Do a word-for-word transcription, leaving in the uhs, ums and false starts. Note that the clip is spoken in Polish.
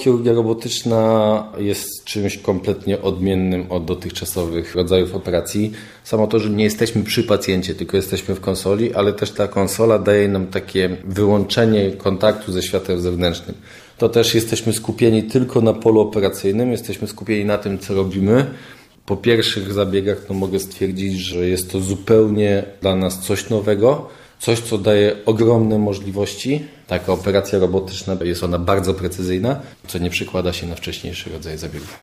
chirurgia robotyczna jest czymś kompletnie odmiennym od dotychczasowych rodzajów operacji. Samo to, że nie jesteśmy przy pacjencie, tylko jesteśmy w konsoli, ale też ta konsola daje nam takie wyłączenie kontaktu ze światem zewnętrznym. To też jesteśmy skupieni tylko na polu operacyjnym, jesteśmy skupieni na tym, co robimy. Po pierwszych zabiegach no mogę stwierdzić, że jest to zupełnie dla nas coś nowego, coś, co daje ogromne możliwości. Taka operacja robotyczna jest ona bardzo precyzyjna, co nie przekłada się na wcześniejszy rodzaj zabiegów.